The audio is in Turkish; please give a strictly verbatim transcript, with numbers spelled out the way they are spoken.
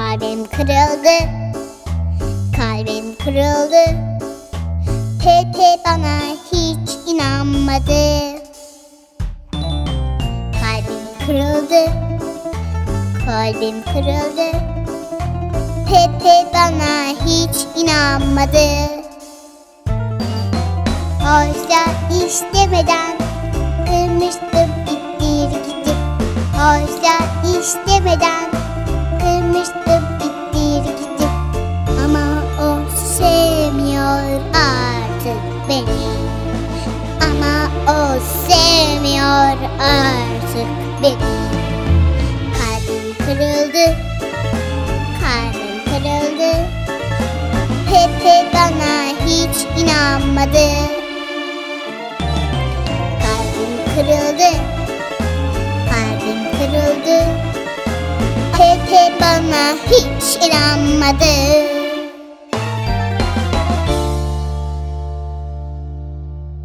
Kalbim kırıldı, kalbim kırıldı. Pepe bana hiç inanmadı. Kalbim kırıldı, kalbim kırıldı. Pepe bana hiç inanmadı. Oysa istemeden kırmıştım ittir gidip. Oysa istemeden kırmıştım ittir gidip. Ama o sevmiyor artık beni. Ama o sevmiyor artık beni. Kalbim kırıldı, kalbim kırıldı. Pepe bana hiç inanmadı. Kalbim kırıldı, kalbim kırıldı. Pepe bana hiç inanmadı.